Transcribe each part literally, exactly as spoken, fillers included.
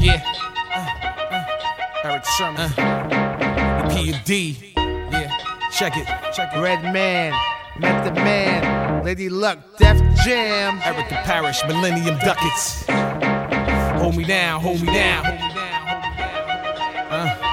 Yeah. Uh, uh, Eric Sherman. Uh, the P and D. Yeah. Check it. Check it. Redman, Method Man, Lady Luck, Def Jam. Erica Parrish, Millennium Ducats. Hold me down, hold me down. Uh.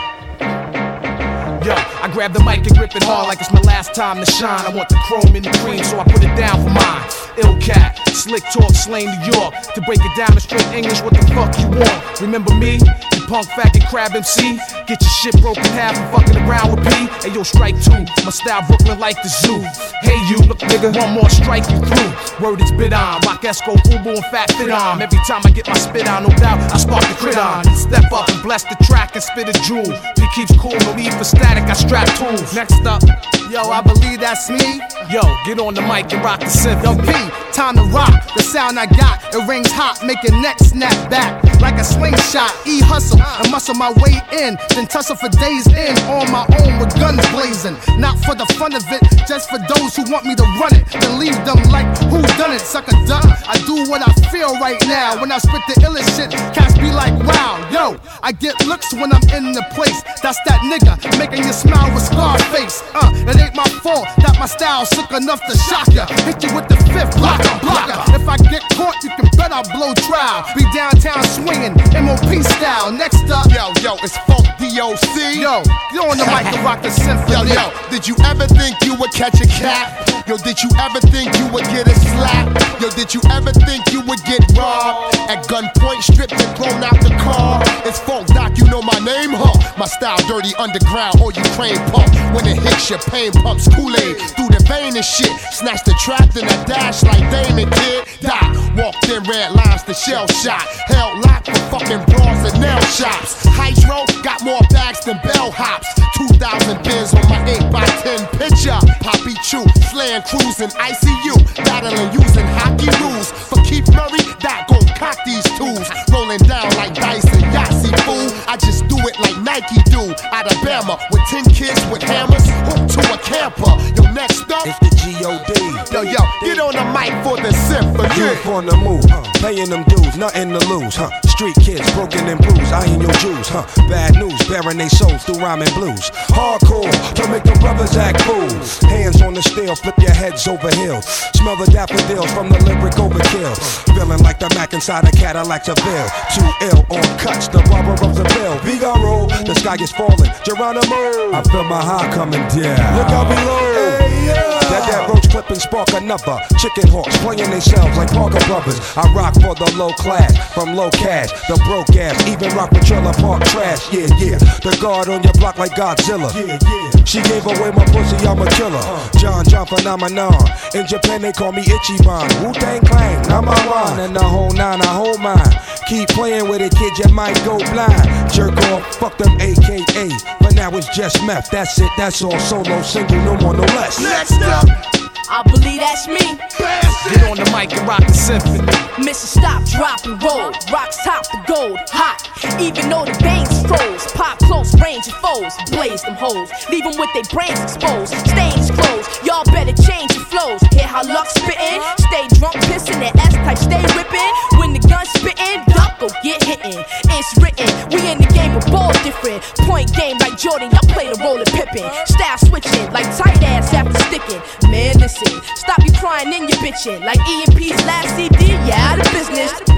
Yo, I grab the mic and grip it hard like it's my last time to shine. I want the chrome in the cream, so I put it down for mine. Ill cat, slick talk, slang New York. To break it down in straight English, what the fuck you want? Remember me? You punk faggot crab M C? Get your shit broken half and fucking around with P. Hey yo, strike two, my style Brooklyn like the zoo. Hey you, look nigga, one more strike you through. Word is bit on, rock Esco, Fubu and Fat Fit on. Every time I get my spit on, no doubt, I spark the crit on. Step up and bless the track and spit a jewel. P keeps cool, no need for static, I strap tools. Next up, yo, I believe that's me. Yo, get on the mic and rock the synth. Yo, P, time to rock. The sound I got, it rings hot, make your neck snap back like a slingshot. E hustle and muscle my way in, then tussle for days in on my own with guns blazing. Not for the fun of it, just for those who want me to run it. Then leave them like who done it, sucker duck. I do what I feel right now. When I spit the illest shit, cats be like, wow, yo. I get looks when I'm in the place. That's that nigga making you smile with Scarface. Uh, it ain't my fault that my style's sick enough to shock ya. Hit you with the fifth blocker, blocker. If I get caught, you can bet I'll blow trial. Be downtown swinging, M O P style. Next up, yo, yo, it's Funk D O C. Yo, get on the mic and rock the symphony. Yo, yo, did you ever think you would catch a cat? Yo, did you ever think you would get a slap? Yo, did you ever think you would get robbed? At gunpoint, stripped and thrown out the car. It's Funk Doc, you know my name, huh? My style dirty underground, or Ukraine pump. When it hits your pain pumps Kool-Aid through the vein and shit. Snatch the trap, then I dash like Damon Kid. Doc, walked in red lines to shell shot. Held locked for fucking bras and nail shops. Hydro got more bags than bellhops. two thousand bins on my eight by ten picture. Poppy Chew, slaying cruising I C U. Battling using hockey rules. For Keith Murray, Doc gon' cock these tools. Rolling down like dice and Yahtzee, fool. I just do it like Nike do. Alabama with ten kids with hammers. Hooked to a camper. Yo, next up, it's the G O D. Yo, yo, get on the mic for the symphony. Youth on the move, huh? Paying them dues, nothing to lose, huh? Street kids broken and bruised, I ain't your Jews, huh? Bad news, bearing they souls through rhyming blues. Hardcore, to make the brothers act fools. Hands on the steel, flip your heads over hills. Smell the daffodils from the lyric overkill. Feeling like the Mac inside a Cadillac Seville. Too ill on cuts, the barber of the bill. Vigaro, the sky is falling. Geronimo, I feel my heart coming down. Look out below. Hey, yeah. That that roach clip and spark another. Chicken hawks playing themselves like Parker Brothers. I rock for the low class, from low cash, the broke ass. Even rock with trailer park trash. Yeah, yeah. The guard on your block like Godzilla. Yeah, yeah. She gave away my pussy, I'm a killer. John John phenomenon. In Japan they call me Ichiban. Wu-Tang Clan, number one. And the whole nine, I hold mine. Keep playing with it, kid, you might go blind. Jerk off, fuck them A K A. But now it's just meth, that's it, that's all. Solo, single, no more, no less. Next up, I believe that's me. Get on the mic and rock the symphony. Mission stop, drop and roll. Rocks top the gold, hot. Even though the veins froze. Pop close range of foes. Blaze them hoes. Leave them with their brains exposed. Stains closed. Y'all better change your flows. Hear how luck spittin'? Stay drunk, pissin'. The S-type stay rippin'. When the gun spittin', duck go get hittin'. It's written. We in the game of ball different. Point game like Jordan. Y'all play the role of Pippin. Style switching like tight ass after sticking. Man, listen. Stop you crying and you bitchin'. Like E and P's last C D, yeah, out of business.